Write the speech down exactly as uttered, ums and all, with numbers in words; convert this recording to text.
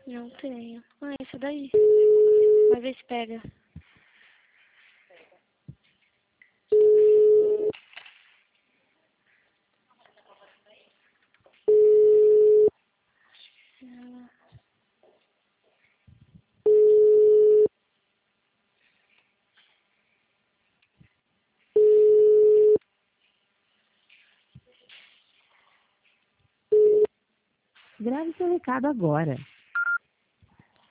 Não tenho. Ah, essa daí. Vai ver se pega. Grave seu recado agora.